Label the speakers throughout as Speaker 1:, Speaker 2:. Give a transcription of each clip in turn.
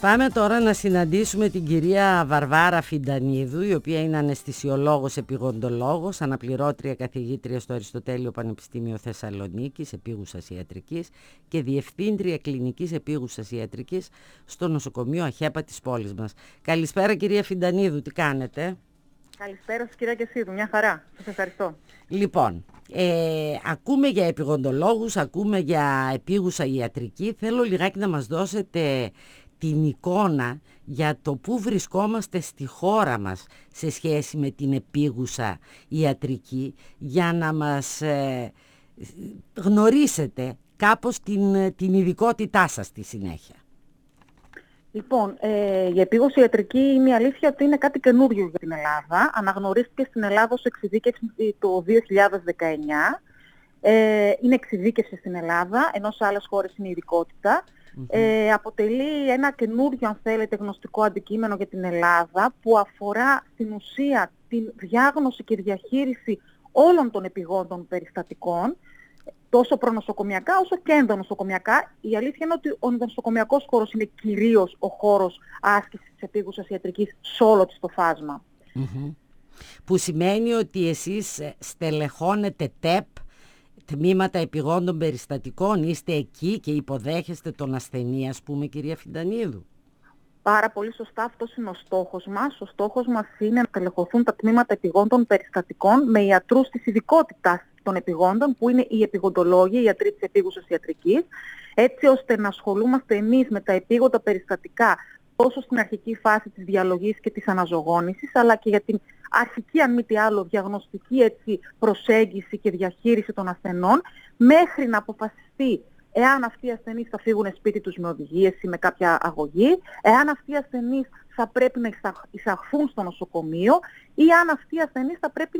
Speaker 1: Πάμε τώρα να συναντήσουμε την κυρία Βαρβάρα Φιντανίδου, η οποία είναι αναισθησιολόγος επιγοντολόγος, αναπληρώτρια καθηγήτρια στο Αριστοτέλειο Πανεπιστήμιο Θεσσαλονίκης επίγουσας ιατρικής και διευθύντρια κλινικής επίγουσας ιατρικής στο νοσοκομείο ΑΧΕΠΑ της πόλης μας. Καλησπέρα κυρία Φιντανίδου, τι κάνετε?
Speaker 2: Καλησπέρα σας κυρία Κεσίδου, μια χαρά. Σας ευχαριστώ.
Speaker 1: Λοιπόν, ακούμε για επιγοντολόγους, ακούμε για επίγουσα ιατρική. Θέλω λιγάκι να μας δώσετε την εικόνα για το πού βρισκόμαστε στη χώρα μας σε σχέση με την επίγουσα ιατρική, για να μας γνωρίσετε κάπως την ειδικότητά σας στη συνέχεια.
Speaker 2: Λοιπόν, η επίγουσα ιατρική είναι η αλήθεια ότι είναι κάτι καινούριο για την Ελλάδα. Αναγνωρίστηκε στην Ελλάδα ως εξειδίκευση το 2019. Είναι εξειδίκευση στην Ελλάδα, ενώ σε άλλες χώρες είναι ειδικότητα. Αποτελεί ένα καινούριο, αν θέλετε, γνωστικό αντικείμενο για την Ελλάδα που αφορά στην ουσία την διάγνωση και διαχείριση όλων των επιγόντων περιστατικών, τόσο προνοσοκομιακά όσο και ενδονοσοκομιακά. Η αλήθεια είναι ότι ο ενδονοσοκομιακός χώρος είναι κυρίως ο χώρος άσκησης της επίγουσας ιατρικής σε όλο της το φάσμα.
Speaker 1: Που σημαίνει ότι εσείς στελεχώνετε ΤΕΠ, τμήματα επιγόντων περιστατικών, είστε εκεί και υποδέχεστε τον ασθενή, ας πούμε, κυρία Φιντανίδου?
Speaker 2: Πάρα πολύ σωστά, αυτός είναι ο στόχος μας. Ο στόχος μας είναι να στελεχωθούν τα τμήματα επιγόντων περιστατικών με ιατρούς της ειδικότητας των επιγόντων, που είναι οι επιγοντολόγοι, οι ιατροί της επίγουσας ιατρικής, έτσι ώστε να ασχολούμαστε εμείς με τα επίγοντα περιστατικά τόσο στην αρχική φάση της διαλογής και της αναζωογόνησης, αλλά και για την αρχική, αν μη τι άλλο, διαγνωστική προσέγγιση και διαχείριση των ασθενών, μέχρι να αποφασιστεί εάν αυτοί οι ασθενείς θα φύγουν σπίτι τους με οδηγίες ή με κάποια αγωγή, εάν αυτοί οι ασθενείς θα πρέπει να εισαχθούν στο νοσοκομείο ή αν αυτοί οι ασθενείς θα πρέπει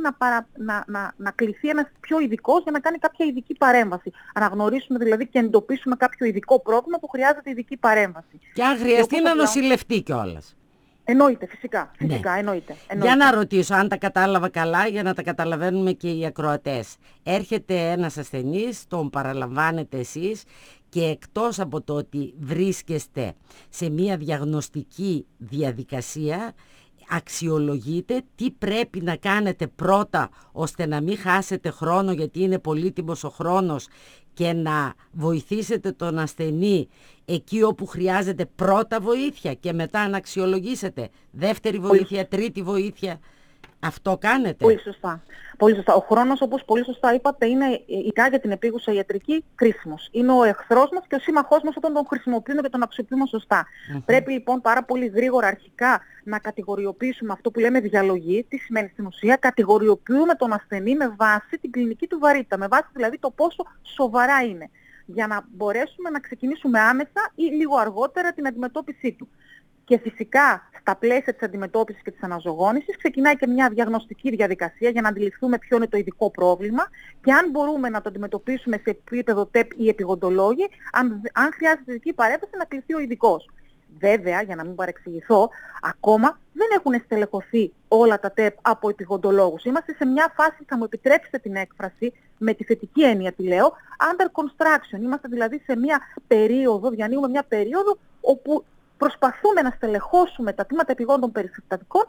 Speaker 2: να κληθεί ένας πιο ειδικός για να κάνει κάποια ειδική παρέμβαση. Αναγνωρίσουμε δηλαδή και εντοπίσουμε κάποιο ειδικό πρόβλημα που χρειάζεται ειδική παρέμβαση.
Speaker 1: Και αν χρειαστεί να νοσηλευτεί κιόλας.
Speaker 2: Εννοείται, φυσικά,
Speaker 1: Ναι.
Speaker 2: εννοείται.
Speaker 1: Για να ρωτήσω, αν τα κατάλαβα καλά, για να τα καταλαβαίνουμε και οι ακροατές. Έρχεται ένας ασθενής, τον παραλαμβάνετε εσείς και εκτός από το ότι βρίσκεστε σε μια διαγνωστική διαδικασία, αξιολογείτε τι πρέπει να κάνετε πρώτα ώστε να μην χάσετε χρόνο, γιατί είναι πολύτιμος ο χρόνος, και να βοηθήσετε τον ασθενή εκεί όπου χρειάζεται πρώτα βοήθεια και μετά να αξιολογήσετε δεύτερη βοήθεια, τρίτη βοήθεια. Αυτό κάνετε?
Speaker 2: Πολύ σωστά. Πολύ σωστά. Ο χρόνος, όπως πολύ σωστά είπατε, είναι ειδικά για την επίγουσα ιατρική κρίσιμος. Είναι ο εχθρός μας και ο σύμμαχός μας όταν τον χρησιμοποιούμε και τον αξιοποιούμε σωστά. Πρέπει λοιπόν πάρα πολύ γρήγορα αρχικά να κατηγοριοποιήσουμε αυτό που λέμε διαλογή. Τι σημαίνει στην ουσία? Κατηγοριοποιούμε τον ασθενή με βάση την κλινική του βαρύτητα, με βάση δηλαδή το πόσο σοβαρά είναι, για να μπορέσουμε να ξεκινήσουμε άμεσα ή λίγο αργότερα την αντιμετώπιση του. Και φυσικά στα πλαίσια της αντιμετώπισης και της αναζωογόνησης ξεκινάει και μια διαγνωστική διαδικασία για να αντιληφθούμε ποιο είναι το ειδικό πρόβλημα και αν μπορούμε να το αντιμετωπίσουμε σε επίπεδο ΤΕΠ ή επιγοντολόγοι, αν χρειάζεται ειδική παρέμβαση να κληθεί ο ειδικός. Βέβαια, για να μην παρεξηγηθώ, ακόμα δεν έχουν στελεχωθεί όλα τα ΤΕΠ από επιγοντολόγους. Είμαστε σε μια φάση, θα μου επιτρέψετε την έκφραση, με τη θετική έννοια τη λέω, under construction. Είμαστε δηλαδή σε μια περίοδο, διανύουμε μια περίοδο όπου προσπαθούμε να στελεχώσουμε τα τμήματα επιγόντων περιστατικών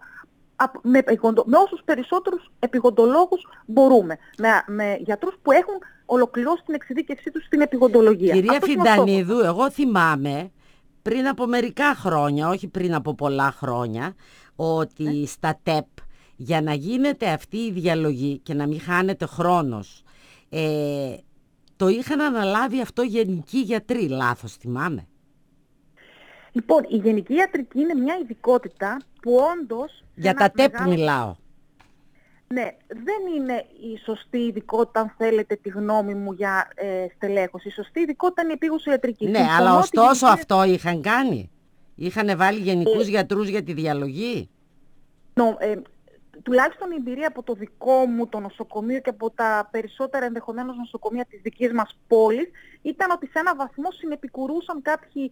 Speaker 2: με όσους περισσότερους επιγοντολόγους μπορούμε. Με γιατρούς που έχουν ολοκληρώσει την εξειδίκευσή τους στην επιγοντολογία.
Speaker 1: Κυρία Φιντανίδου, εγώ θυμάμαι πριν από μερικά χρόνια, όχι πριν από πολλά χρόνια, ότι στα ΤΕΠ για να γίνεται αυτή η διαλογή και να μην χάνεται χρόνος, το είχαν αναλάβει αυτό γενικοί γιατροί, λάθος θυμάμαι?
Speaker 2: Λοιπόν, η γενική ιατρική είναι μια ειδικότητα που όντως...
Speaker 1: Για τα ΤΕΠ μιλάω.
Speaker 2: Ναι, δεν είναι η σωστή ειδικότητα, αν θέλετε τη γνώμη μου, για στελέχωση. Η σωστή ειδικότητα είναι η επίγουσα ιατρική.
Speaker 1: Ναι, αλλά ωστόσο αυτό είχαν κάνει. Είχαν βάλει γενικούς γιατρούς για τη διαλογή.
Speaker 2: Τουλάχιστον η εμπειρία από το δικό μου το νοσοκομείο και από τα περισσότερα ενδεχομένως νοσοκομεία της δικής μας πόλης ήταν ότι σε έναν βαθμό συνεπικουρούσαν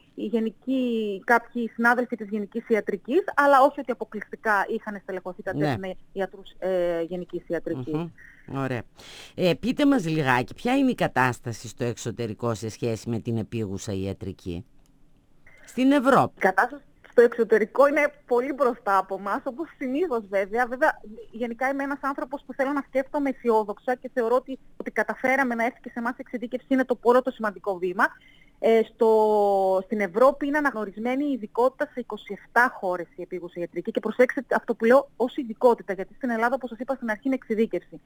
Speaker 2: κάποιοι συνάδελφοι της γενικής ιατρικής, αλλά όχι ότι αποκλειστικά είχαν στελεχωθεί τα ΤΕΠ με ιατρούς γενικής ιατρικής.
Speaker 1: Ωραία. Πείτε μας λιγάκι, ποια είναι η κατάσταση στο εξωτερικό σε σχέση με την επίγουσα ιατρική στην Ευρώπη?
Speaker 2: Η κατάσταση στο εξωτερικό είναι πολύ μπροστά από εμάς, όπως συνήθως βέβαια. Βέβαια, γενικά είμαι ένας άνθρωπος που θέλω να σκέφτομαι αισιόδοξα και θεωρώ ότι καταφέραμε να έρθει και σε εμάς η εξειδίκευση, είναι το πρώτο σημαντικό βήμα. Στην Ευρώπη είναι αναγνωρισμένη η ειδικότητα σε 27 χώρες η επίγουσα ιατρική και προσέξτε αυτό που λέω ως ειδικότητα, γιατί στην Ελλάδα, όπως σας είπα στην αρχή, είναι εξειδίκευση.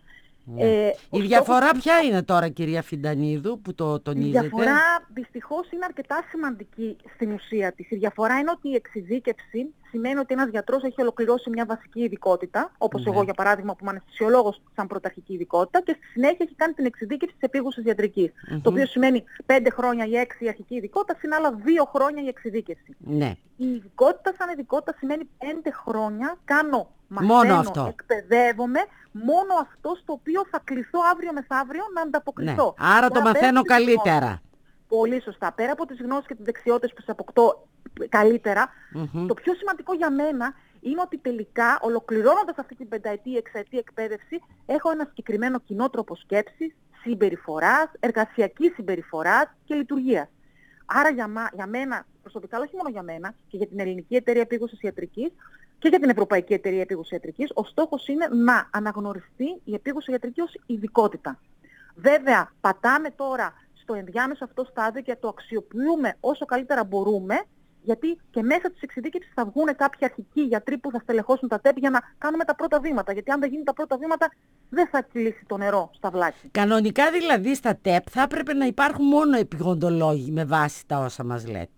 Speaker 1: Η διαφορά ποια είναι τώρα, κυρία Φιντανίδου, που το τονίζετε?
Speaker 2: Η διαφορά δυστυχώς είναι αρκετά σημαντική στην ουσία της. Η διαφορά είναι ότι η εξειδίκευση σημαίνει ότι ένας γιατρός έχει ολοκληρώσει μια βασική ειδικότητα, όπως εγώ για παράδειγμα που είμαι αναισθησιολόγος σαν πρωταρχική ειδικότητα, και στη συνέχεια έχει κάνει την εξειδίκευση της επίγουσας ιατρικής. Το οποίο σημαίνει 5 χρόνια η 6 η αρχική ειδικότητα, συν άλλα 2 χρόνια η εξειδίκευση. Η ειδικότητα σαν ειδικότητα σημαίνει 5 χρόνια κάνω, μαθαίνω, εκπαιδεύομαι, μόνο αυτό στο οποίο θα κληθώ αύριο μεθαύριο να ανταποκριθώ.
Speaker 1: Ναι. Άρα το μαθαίνω καλύτερα.
Speaker 2: Πολύ σωστά. Πέρα από τις γνώσεις και τις δεξιότητες που τις αποκτώ καλύτερα, το πιο σημαντικό για μένα είναι ότι τελικά, ολοκληρώνοντας αυτή την 5ετή, 6ετή εκπαίδευση, έχω ένα συγκεκριμένο κοινό τρόπο σκέψης, συμπεριφοράς, εργασιακής συμπεριφοράς και λειτουργίας. Άρα για μένα, προσωπικά, όχι μόνο για μένα, και για την Ελληνική Εταιρεία Επίγουσας Ιατρικής και για την Ευρωπαϊκή Εταιρεία Επίγουσας Ιατρικής, ο στόχος είναι να αναγνωριστεί η επίγουσα ιατρική ως ειδικότητα. Βέβαια, πατάμε τώρα στο ενδιάμεσο αυτό στάδιο και το αξιοποιούμε όσο καλύτερα μπορούμε, γιατί και μέσα της εξειδίκευσης θα βγουν κάποιοι αρχικοί γιατροί που θα στελεχώσουν τα ΤΕΠ για να κάνουμε τα πρώτα βήματα. Γιατί αν δεν γίνουν τα πρώτα βήματα, δεν θα κυλήσει το νερό στα βλάκια.
Speaker 1: Κανονικά δηλαδή στα ΤΕΠ θα έπρεπε να υπάρχουν μόνο επιγοντολόγοι με βάση τα όσα μας λέτε.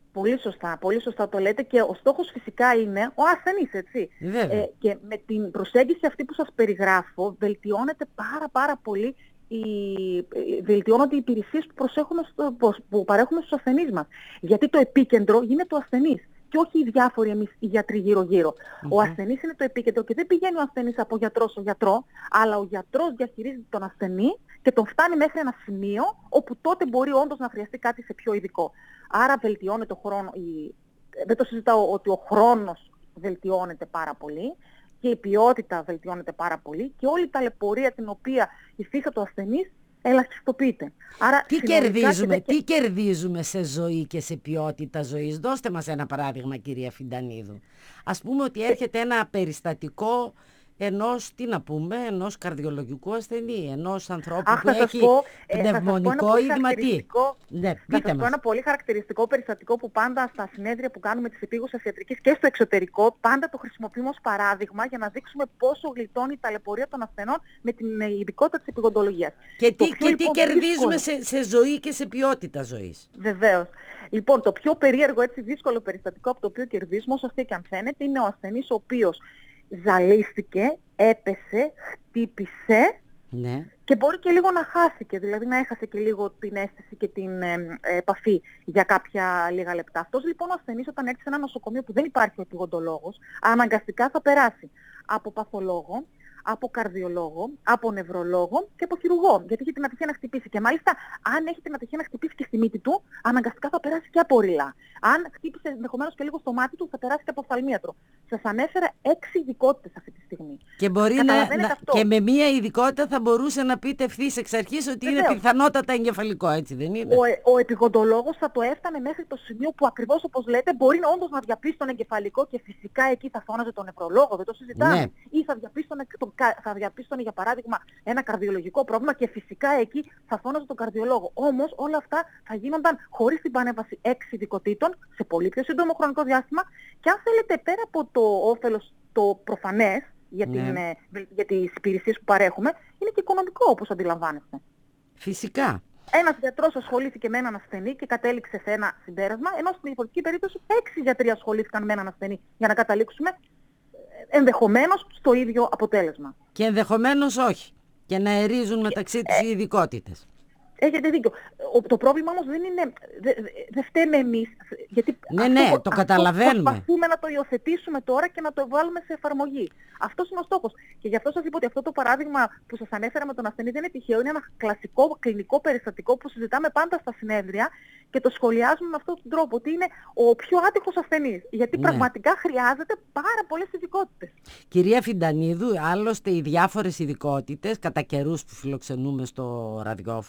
Speaker 2: Πολύ σωστά το λέτε, και ο στόχος φυσικά είναι ο ασθενής, έτσι. Και με την προσέγγιση αυτή που σας περιγράφω, βελτιώνεται πάρα πολύ βελτιώνονται οι υπηρεσίες που παρέχουμε στους ασθενείς μας. Γιατί το επίκεντρο γίνεται ο ασθενής και όχι οι διάφοροι εμείς οι γιατροί γύρω-γύρω. Ο ασθενής είναι το επίκεντρο και δεν πηγαίνει ο ασθενής από γιατρό σε γιατρό, αλλά ο γιατρός διαχειρίζεται τον ασθενή και τον φτάνει μέχρι ένα σημείο όπου τότε μπορεί όντως να χρειαστεί κάτι σε πιο ειδικό. Άρα βελτιώνεται ο χρόνο, δεν το συζητάω ότι ο χρόνος βελτιώνεται πάρα πολύ, και η ποιότητα βελτιώνεται πάρα πολύ και όλη η ταλαιπωρία την οποία υφίσταται ο ασθενής ελαχιστοποιείται. Άρα,
Speaker 1: τι κερδίζουμε σε ζωή και σε ποιότητα ζωής? Δώστε μας ένα παράδειγμα, κυρία Φιντανίδου. Ας πούμε ότι έρχεται ένα περιστατικό ενός καρδιολογικού ασθενή, ενός ανθρώπου που έχει πνευμονικό ήγματι.
Speaker 2: Θα σας πω ένα πολύ χαρακτηριστικό περιστατικό που πάντα στα συνέδρια που κάνουμε της επίγουσας ιατρικής και στο εξωτερικό, πάντα το χρησιμοποιούμε ως παράδειγμα για να δείξουμε πόσο γλιτώνει η ταλαιπωρία των ασθενών με την ειδικότητα της επιγοντολογίας.
Speaker 1: Και τι κερδίζουμε σε ζωή και σε ποιότητα ζωής?
Speaker 2: Βεβαίως. Λοιπόν, το πιο περίεργο, έτσι δύσκολο περιστατικό από το οποίο κερδίζουμε, όσο αυτή και αν φαίνεται, είναι ο ασθενής ο οποίος ζαλίστηκε, έπεσε, χτύπησε και μπορεί και λίγο να χάθηκε, δηλαδή να έχασε και λίγο την αίσθηση και την επαφή για κάποια λίγα λεπτά. Αυτός λοιπόν ο ασθενής, όταν έρθει σε ένα νοσοκομείο που δεν υπάρχει ο επιγοντολόγος, αναγκαστικά θα περάσει από παθολόγο, από καρδιολόγο, από νευρολόγο και από χειρουργό. Γιατί έχει την ατυχία να χτυπήσει. Και μάλιστα, αν έχει την ατυχία να χτυπήσει και στη μύτη του, αναγκαστικά θα περάσει και από ρηλά. Αν χτύπησε ενδεχομένως και λίγο στο μάτι του, θα περάσει και από οφθαλμίατρο. Σας ανέφερα 6 ειδικότητες αυτή τη στιγμή.
Speaker 1: Και μπορεί και με μία ειδικότητα θα μπορούσε να πείτε ευθύς εξ αρχής ότι είναι πιθανότατα εγκεφαλικό, έτσι δεν είναι?
Speaker 2: Ο επιγοντολόγος θα το έφτανε μέχρι το σημείο που ακριβώς όπως λέτε μπορεί όντως να διαπίσει τον εγκεφαλικό και φυσικά εκεί θα φώναζε τον νευρολόγο, δεν το συζητάμε. Ή θα διαπίστωνε για παράδειγμα ένα καρδιολογικό πρόβλημα και φυσικά εκεί θα φώναζε τον καρδιολόγο. Όμως όλα αυτά θα γίνονταν χωρίς την πανέβαση 6 ειδικοτήτων σε πολύ πιο σύντομο χρονικό διάστημα, και αν θέλετε πέρα από το όφελος το προφανές για τις υπηρεσίες που παρέχουμε, είναι και οικονομικό, όπως αντιλαμβάνεστε.
Speaker 1: Φυσικά.
Speaker 2: Ένας γιατρός ασχολήθηκε με έναν ασθενή και κατέληξε σε ένα συμπέρασμα, ενώ στην διαφορετική περίπτωση 6 γιατροί ασχολήθηκαν με έναν ασθενή για να καταλήξουμε ενδεχομένως στο ίδιο αποτέλεσμα.
Speaker 1: Και ενδεχομένως όχι. Και να ερίζουν μεταξύ τους οι ειδικότητες.
Speaker 2: Έχετε δίκιο. Το πρόβλημα όμως δεν είναι... Δεν φταίμε εμείς. Γιατί
Speaker 1: το καταλαβαίνουμε.
Speaker 2: Προσπαθούμε να το υιοθετήσουμε τώρα και να το βάλουμε σε εφαρμογή. Αυτός είναι ο στόχος. Και γι' αυτό σας είπα ότι αυτό το παράδειγμα που σας ανέφερα με τον ασθενή δεν είναι τυχαίο. Είναι ένα κλασικό κλινικό περιστατικό που συζητάμε πάντα στα συνέδρια και το σχολιάζουμε με αυτόν τον τρόπο. Ότι είναι ο πιο άτυχος ασθενής. Γιατί πραγματικά χρειάζεται πάρα πολλές ειδικότητες.
Speaker 1: Κυρία Φιντανίδου, άλλωστε οι διάφορες ειδικότητες κατά καιρούς που φιλοξενούμε στο ραδιόφωνο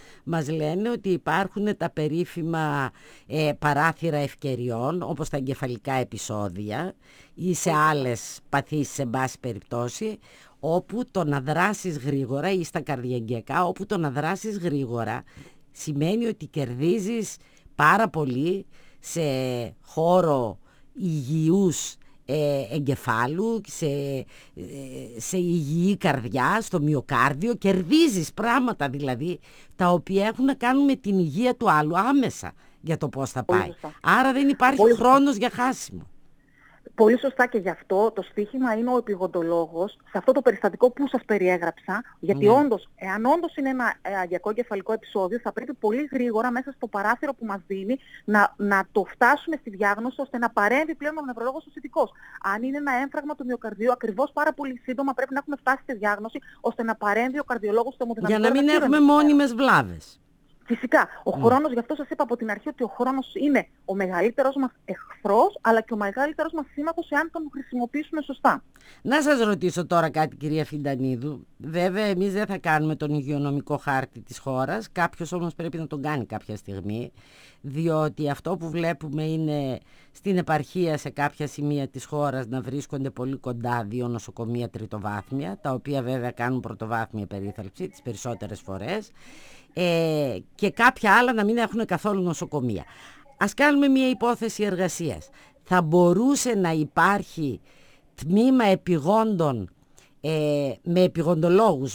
Speaker 1: μας λένε ότι υπάρχουν τα περίφημα παράθυρα ευκαιριών, όπως τα εγκεφαλικά επεισόδια ή σε άλλες παθήσεις σε πάση περιπτώσει, όπου το να δράσεις γρήγορα, ή στα καρδιαγγειακά, όπου το να δράσεις γρήγορα σημαίνει ότι κερδίζεις πάρα πολύ σε χώρο υγιούς εγκεφάλου, σε υγιή καρδιά, στο μυοκάρδιο. Κερδίζεις πράγματα δηλαδή τα οποία έχουν να κάνουν με την υγεία του άλλου άμεσα για το πώς θα πάει. Άρα δεν υπάρχει χρόνος για χάσιμο.
Speaker 2: Πολύ σωστά, και γι' αυτό το στοίχημα είναι ο επιγοντολόγος σε αυτό το περιστατικό που σας περιέγραψα, γιατί εάν όντως είναι ένα αγιακό εγκεφαλικό επεισόδιο, θα πρέπει πολύ γρήγορα μέσα στο παράθυρο που μας δίνει να το φτάσουμε στη διάγνωση, ώστε να παρέμβει πλέον ο νευρολόγος ο ειδικός. Αν είναι ένα έμφραγμα του μυοκαρδίου, ακριβώς πάρα πολύ σύντομα πρέπει να έχουμε φτάσει στη διάγνωση, ώστε να παρέμβει ο καρδιολόγος στο αιμοδυναμικό.
Speaker 1: Για να μην έχουμε μόνιμες βλάβες.
Speaker 2: Φυσικά. Ο χρόνος, γι' αυτό σας είπα από την αρχή ότι ο χρόνος είναι ο μεγαλύτερος μας εχθρός, αλλά και ο μεγαλύτερος μας σύμμαχος εάν τον χρησιμοποιήσουμε σωστά.
Speaker 1: Να σας ρωτήσω τώρα κάτι, κυρία Φιντανίδου. Βέβαια, εμείς δεν θα κάνουμε τον υγειονομικό χάρτη της χώρας, κάποιος όμως πρέπει να τον κάνει κάποια στιγμή, διότι αυτό που βλέπουμε είναι στην επαρχία σε κάποια σημεία της χώρας να βρίσκονται πολύ κοντά 2 νοσοκομεία τριτοβάθμια, τα οποία βέβαια κάνουν πρωτοβάθμια περίθαλψη τις περισσότερες φορές, και κάποια άλλα να μην έχουν καθόλου νοσοκομεία. Ας κάνουμε μια υπόθεση εργασίας. Θα μπορούσε να υπάρχει τμήμα επιγόντων με επιγοντολόγους,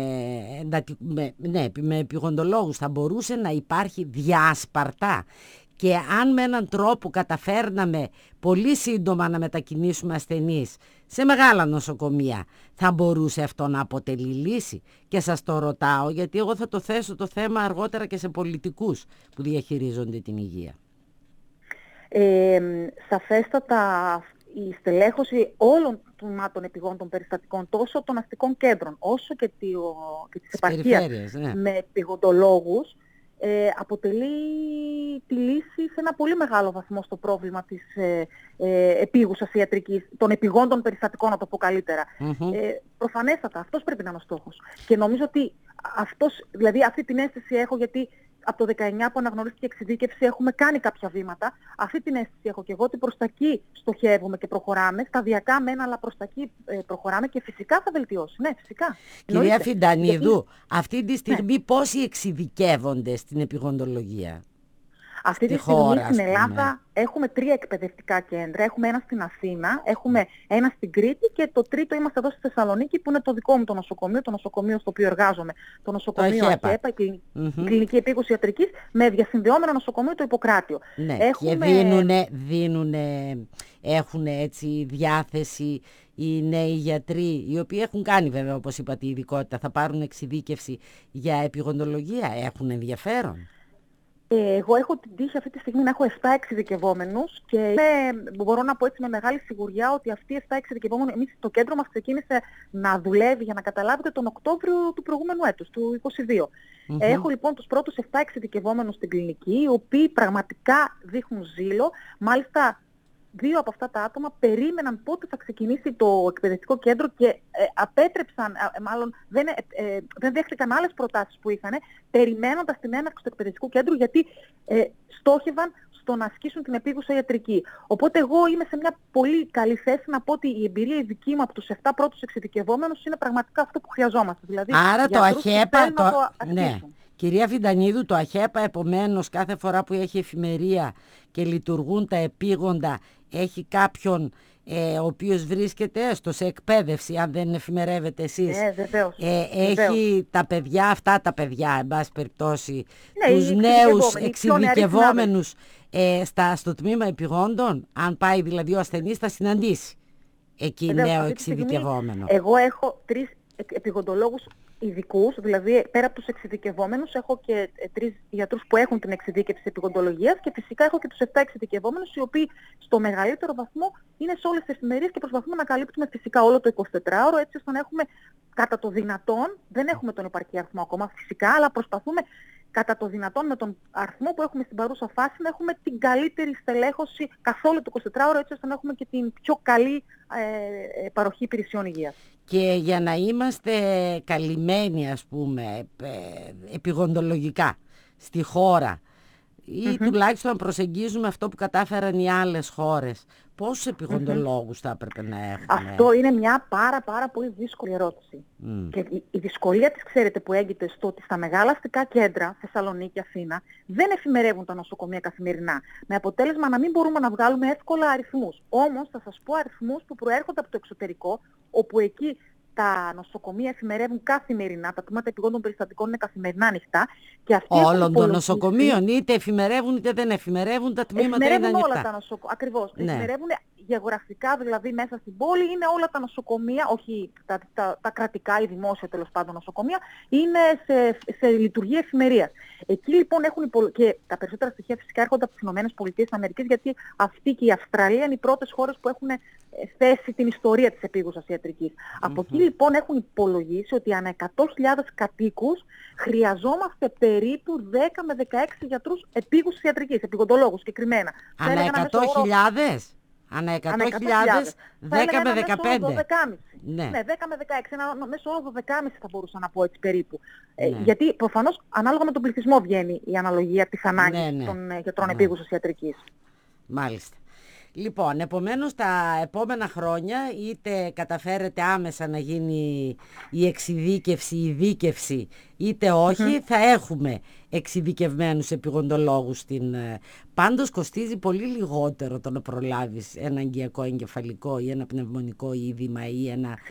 Speaker 1: με επιγοντολόγους, θα μπορούσε να υπάρχει διάσπαρτα, και αν με έναν τρόπο καταφέρναμε πολύ σύντομα να μετακινήσουμε ασθενείς σε μεγάλα νοσοκομεία, θα μπορούσε αυτό να αποτελεί λύση. Και σας το ρωτάω γιατί εγώ θα το θέσω το θέμα αργότερα και σε πολιτικούς που διαχειρίζονται την υγεία.
Speaker 2: Σαφέστατα η στελέχωση όλων των επιγόντων περιστατικών, τόσο των αστικών κέντρων όσο και της επαρχίας, με επιγοντολόγους, αποτελεί τη λύση σε ένα πολύ μεγάλο βαθμό στο πρόβλημα της επίγουσας ιατρικής, των επιγόντων περιστατικών, να το πω καλύτερα. Προφανέστατα, αυτός πρέπει να είναι ο στόχος. Και νομίζω ότι δηλαδή αυτή την αίσθηση έχω, γιατί από το 19 που αναγνωρίστηκε εξειδίκευση έχουμε κάνει κάποια βήματα. Αυτή την αίσθηση έχω και εγώ, ότι προς τα εκεί στοχεύουμε και προχωράμε. Σταδιακά μεν, αλλά προς τα εκεί προχωράμε, και φυσικά θα βελτιώσει. Ναι, φυσικά.
Speaker 1: Κυρία Φιντανίδου, αυτή τη στιγμή πόσοι εξειδικεύονται στην επιγοντολογία?
Speaker 2: Αυτή τη στιγμή στην Ελλάδα έχουμε 3 εκπαιδευτικά κέντρα. Έχουμε ένα στην Αθήνα, έχουμε ένα στην Κρήτη, και το τρίτο είμαστε εδώ στη Θεσσαλονίκη, που είναι το δικό μου το νοσοκομείο στο οποίο εργάζομαι. Το νοσοκομείο ΑΧΕΠΑ, η Κλινική Επίγουση Ιατρικής, με διασυνδεόμενο νοσοκομείο το Ιπποκράτιο.
Speaker 1: Ναι, και έχουν έτσι διάθεση οι νέοι γιατροί, οι οποίοι έχουν κάνει βέβαια, όπως είπατε, η ειδικότητα, θα πάρουν εξειδίκευση για επιγοντολογία, έχουν ενδιαφέρον?
Speaker 2: Εγώ έχω την τύχη αυτή τη στιγμή να έχω 7 εξειδικευόμενους, και μπορώ να πω έτσι με μεγάλη σιγουριά ότι αυτοί οι 7 εξειδικευόμενοι, το κέντρο μας ξεκίνησε να δουλεύει, για να καταλάβετε, τον Οκτώβριο του προηγούμενου έτους, του 2022. Έχω λοιπόν τους πρώτους 7 εξειδικευόμενους στην κλινική, οι οποίοι πραγματικά δείχνουν ζήλο. Μάλιστα, 2 από αυτά τα άτομα περίμεναν πότε θα ξεκινήσει το εκπαιδευτικό κέντρο και απέτρεψαν, δεν δέχτηκαν άλλες προτάσεις που είχαν, περιμένοντας την έναρξη του εκπαιδευτικού κέντρου, γιατί στόχευαν στο να ασκήσουν την επίγουσα ιατρική. Οπότε εγώ είμαι σε μια πολύ καλή θέση να πω ότι η εμπειρία η δική μου από τους 7 πρώτους εξειδικευόμενους είναι πραγματικά αυτό που χρειαζόμαστε. Δηλαδή,
Speaker 1: άρα το ΑΧΕΠΑ, ναι. Κυρία Φιντανίδου, το ΑΧΕΠΑ επομένως κάθε φορά που έχει εφημερία και λειτουργούν τα επίγοντα, έχει κάποιον ο οποίος βρίσκεται έστω σε εκπαίδευση, αν δεν εφημερεύετε εσείς.
Speaker 2: Βεβαίως.
Speaker 1: Έχει τα παιδιά, εν πάση περιπτώσει, τους νέους εξειδικευόμενους στο τμήμα επιγόντων, αν πάει δηλαδή ο ασθενής θα συναντήσει εκεί νέο εξειδικευόμενο.
Speaker 2: Εγώ έχω 3 επιγοντολόγους ειδικούς, δηλαδή πέρα από τους εξειδικευόμενους έχω και 3 γιατρούς που έχουν την εξειδίκευση επιγοντολογίας, και φυσικά έχω και τους 7 εξειδικευόμενους, οι οποίοι στο μεγαλύτερο βαθμό είναι σε όλες τις εφημερίες και προσπαθούμε να καλύπτουμε φυσικά όλο το 24ωρο, έτσι ώστε να έχουμε κατά το δυνατόν, δεν έχουμε τον επαρκή αριθμό ακόμα φυσικά, αλλά προσπαθούμε κατά το δυνατόν με τον αριθμό που έχουμε στην παρούσα φάση να έχουμε την καλύτερη στελέχωση καθ' όλο το 24ωρο, έτσι ώστε να έχουμε και την πιο καλή παροχή υπηρεσιών υγείας.
Speaker 1: Και για να είμαστε καλυμμένοι, ας πούμε, επιγοντολογικά στη χώρα, ή τουλάχιστον να προσεγγίζουμε αυτό που κατάφεραν οι άλλες χώρες, πόσους επιγοντολόγους θα έπρεπε να έχουμε?
Speaker 2: Αυτό είναι μια πάρα πολύ δύσκολη ερώτηση. Και η δυσκολία της, ξέρετε, που έγκυται στο ότι στα μεγάλα αστικά κέντρα, Θεσσαλονίκη, Αθήνα, δεν εφημερεύουν τα νοσοκομεία καθημερινά. Με αποτέλεσμα να μην μπορούμε να βγάλουμε εύκολα αριθμούς. Όμως θα σας πω αριθμούς που προέρχονται από το εξωτερικό, όπου εκεί τα νοσοκομεία εφημερεύουν καθημερινά, τα τμήματα επιγόντων περιστατικών είναι καθημερινά ανοιχτά. Και
Speaker 1: όλων των νοσοκομείων, είτε εφημερεύουν είτε δεν εφημερεύουν, τα τμήματα είναι ανοιχτά.
Speaker 2: Όλα τα νοσοκομεία, ακριβώς. Ναι. Εφημερεύουν γεωγραφικά, δηλαδή μέσα στην πόλη, είναι όλα τα νοσοκομεία, όχι τα κρατικά ή δημόσια τέλος πάντων νοσοκομεία, είναι σε λειτουργία εφημερίας. Εκεί λοιπόν έχουν και τα περισσότερα στοιχεία φυσικά έρχονται από τις ΗΠΑ, γιατί αυτή και η Αυστραλία είναι οι πρώτες χώρες που έχουν θέσει την ιστορία της επίγουσας ιατρικής. Από εκεί λοιπόν έχουν υπολογίσει ότι ανά 100.000 κατοίκους χρειαζόμαστε περίπου 10 με 16 γιατρούς επίγουσας ιατρικής, επιγοντολόγους συγκεκριμένα.
Speaker 1: Ανά 100.000? Ανά 100.000, 10 με 15.
Speaker 2: Ναι, 10 με 16, ένα μέσο όρο 12,5 θα μπορούσα να πω έτσι περίπου. Γιατί προφανώς ανάλογα με τον πληθυσμό βγαίνει η αναλογία της ανάγκης των γιατρών επίγουσας ιατρικής.
Speaker 1: Μάλιστα. Λοιπόν, επομένως τα επόμενα χρόνια είτε καταφέρετε άμεσα να γίνει η εξειδίκευση, η δίκευση, είτε όχι, θα έχουμε εξειδικευμένους επιγοντολόγους. Πάντως κοστίζει πολύ λιγότερο το να προλάβεις ένα αγκιακό εγκεφαλικό ή ένα πνευμονικό είδημα ή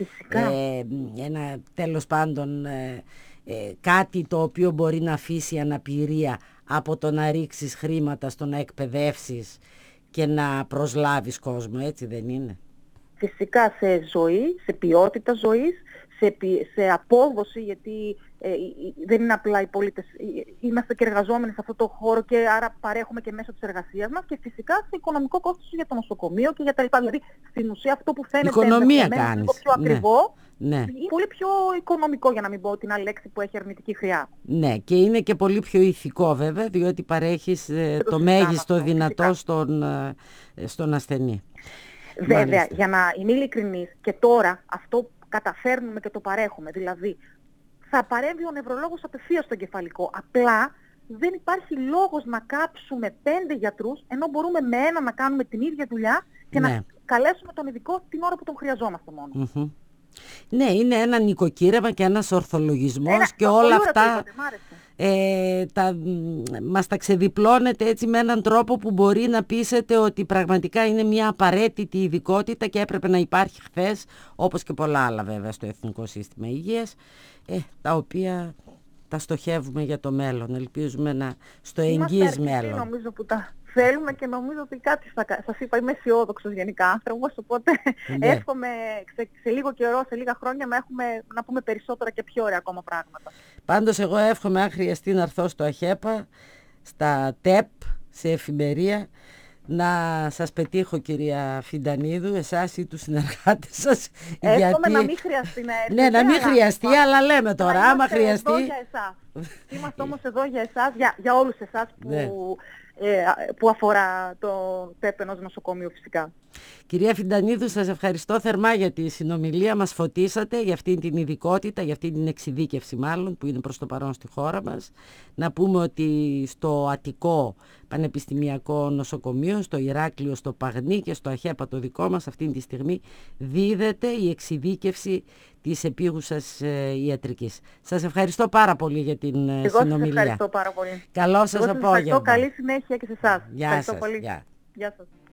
Speaker 1: ένα τέλος πάντων κάτι το οποίο μπορεί να αφήσει αναπηρία, από το να ρίξεις χρήματα στο να εκπαιδεύσεις και να προσλάβεις κόσμο, έτσι δεν είναι?
Speaker 2: Φυσικά σε ζωή, σε ποιότητα ζωής, σε απόδοση, γιατί δεν είναι απλά οι πολίτες, είμαστε και εργαζόμενοι σε αυτό το χώρο και άρα παρέχουμε και μέσω της εργασίας μας, και φυσικά σε οικονομικό κόστος για το νοσοκομείο και για τα λοιπά. Δηλαδή στην ουσία αυτό που φαίνεται λίγο πιο ακριβό, πολύ πιο οικονομικό, για να μην πω την άλλη λέξη που έχει αρνητική χρειά.
Speaker 1: Ναι, και είναι και πολύ πιο ηθικό βέβαια, διότι παρέχεις το μέγιστο δυνατό στον ασθενή.
Speaker 2: Βέβαια, για να είμαι ειλικρινής, και τώρα αυτό καταφέρνουμε και το παρέχουμε. Δηλαδή, θα παρέμβει ο νευρολόγος απευθείας στο εγκεφαλικό. Απλά δεν υπάρχει λόγος να κάψουμε 5 γιατρούς, ενώ μπορούμε με ένα να κάνουμε την ίδια δουλειά και να καλέσουμε τον ειδικό την ώρα που τον χρειαζόμαστε μόνο.
Speaker 1: Ναι, είναι ένα νοικοκύρεμα και ένας ορθολογισμός και όλα αυτά μας τα ξεδιπλώνεται έτσι με έναν τρόπο που μπορεί να πείσετε ότι πραγματικά είναι μια απαραίτητη ειδικότητα και έπρεπε να υπάρχει χθες, όπως και πολλά άλλα βέβαια στο Εθνικό Σύστημα Υγείας, τα οποία τα στοχεύουμε για το μέλλον, ελπίζουμε στο εγγύς μέλλον.
Speaker 2: Νομίζω που τα θέλουμε και νομίζω ότι κάτι σας είπα, είμαι αισιόδοξος γενικά άνθρωπος, οπότε εύχομαι σε λίγο καιρό, σε λίγα χρόνια να πούμε περισσότερα και πιο ωραία ακόμα πράγματα.
Speaker 1: Πάντως εγώ εύχομαι, αν χρειαστεί, να έρθω στο ΑΧΕΠΑ, στα ΤΕΠ, σε εφημερία, να σας πετύχω, κυρία Φιντανίδου, εσάς ή τους συνεργάτες σας.
Speaker 2: Εύχομαι να μην χρειαστεί να έρθετε.
Speaker 1: Ναι, να μην χρειαστεί, αλλά λέμε τώρα, άμα χρειαστεί.
Speaker 2: Είμαστε όμως εδώ για εσάς, για όλους εσάς που αφορά το ΤΕΠ ενός νοσοκομείου φυσικά.
Speaker 1: Κυρία Φιντανίδου, σας ευχαριστώ θερμά για τη συνομιλία. Μας φωτίσατε για αυτήν την ειδικότητα, για αυτήν την εξειδίκευση μάλλον που είναι προς το παρόν στη χώρα μας. Να πούμε ότι στο Αττικό Πανεπιστημιακό Νοσοκομείο, στο Ηράκλειο, στο Παγνί και στο ΑΧΕΠΑ το δικό μας αυτή τη στιγμή δίδεται η εξειδίκευση της επίγουσας ιατρικής. Σας ευχαριστώ πάρα πολύ για την συνομιλία.
Speaker 2: Εγώ σας ευχαριστώ πάρα πολύ.
Speaker 1: Καλό σας απόγευμα.
Speaker 2: Καλή συνέχεια και σε εσάς.
Speaker 1: Γεια σας.
Speaker 2: Πολύ. Γεια σας.